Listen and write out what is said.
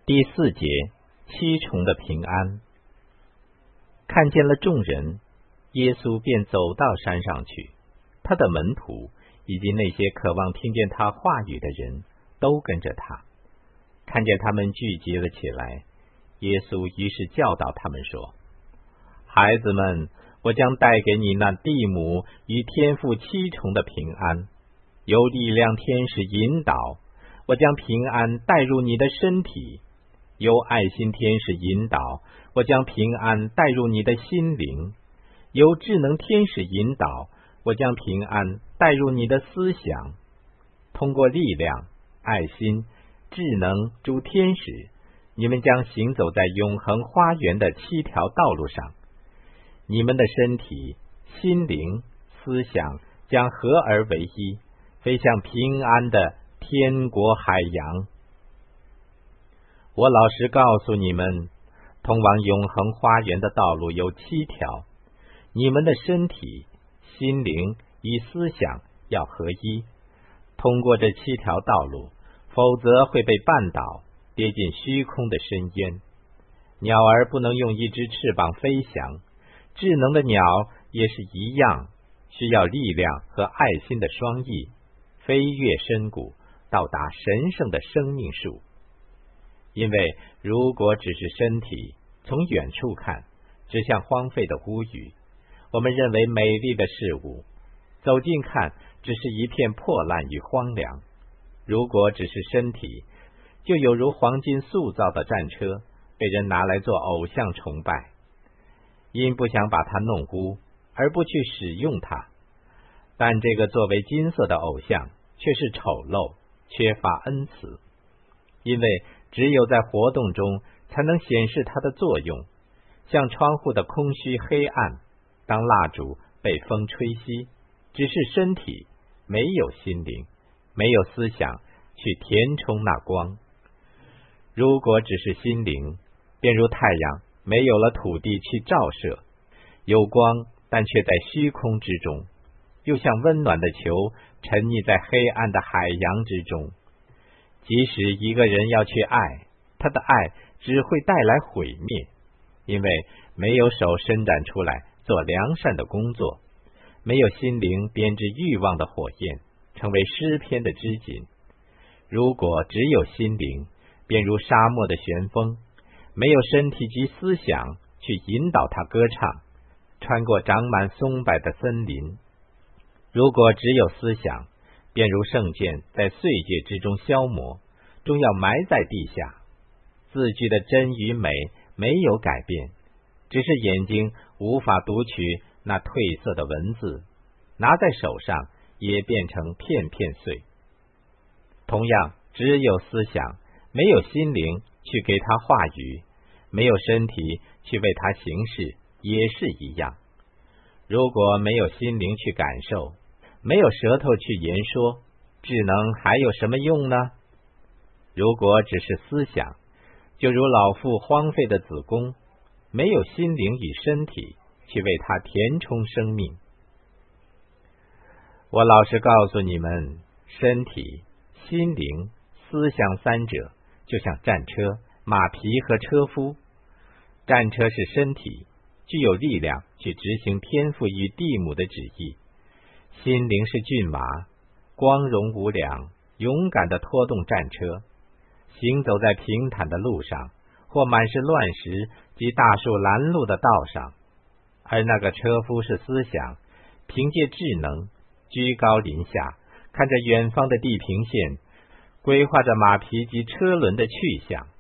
第4节，七重的平安。看见了众人，耶稣便走到山上去，他的门徒以及那些渴望听见他话语的人都跟着他。看见他们聚集了起来，耶稣于是教导他们说：孩子们，我将带给你那地母与天父七重的平安，由力量天使引导，我将平安带入你的身体；由爱心天使引导，我将平安带入你的心灵；由智能天使引导，我将平安带入你的思想。通过力量、爱心、智能诸天使，你们将行走在永恒花园的7条道路上。你们的身体、心灵、思想将合而为一，飞向平安的天国海洋。我老实告诉你们，通往永恒花园的道路有7条，你们的身体、心灵与思想要合一。通过这7条道路，否则会被绊倒，跌进虚空的深渊。鸟儿不能用一只翅膀飞翔，智能的鸟也是一样，需要力量和爱心的双翼，飞越深谷，到达神圣的生命树。因为如果只是身体，从远处看，只像荒废的屋宇，我们认为美丽的事物；走近看，只是一片破烂与荒凉。如果只是身体，就有如黄金塑造的战车，被人拿来做偶像崇拜，因不想把它弄污，而不去使用它。但这个作为金色的偶像却是丑陋，缺乏恩慈，因为只有在活动中才能显示它的作用，像窗户的空虚黑暗，当蜡烛被风吹熄，只是身体，没有心灵，没有思想去填充那光。如果只是心灵，便如太阳没有了土地去照射，有光，但却在虚空之中，又像温暖的球沉溺在黑暗的海洋之中。即使一个人要去爱，他的爱只会带来毁灭，因为没有手伸展出来做良善的工作，没有心灵编织欲望的火焰，成为诗篇的织锦。如果只有心灵，便如沙漠的旋风，没有身体及思想去引导它歌唱，穿过长满松柏的森林。如果只有思想，便如圣剑在碎界之中消磨，终要埋在地下。字句的真与美没有改变，只是眼睛无法读取那褪色的文字，拿在手上也变成片片碎。同样，只有思想，没有心灵去给他话语，没有身体去为他行事，也是一样。如果没有心灵去感受，没有舌头去言说，智能还有什么用呢？如果只是思想，就如老妇荒废的子宫，没有心灵与身体去为它填充生命。我老实告诉你们，身体、心灵、思想3者就像战车、马匹和车夫。战车是身体，具有力量去执行天父与地母的旨意；心灵是骏马，光荣无两，勇敢地拖动战车，行走在平坦的路上，或满是乱石及大树拦路的道上。而那个车夫是思想，凭借智能，居高临下，看着远方的地平线，规划着马匹及车轮的去向。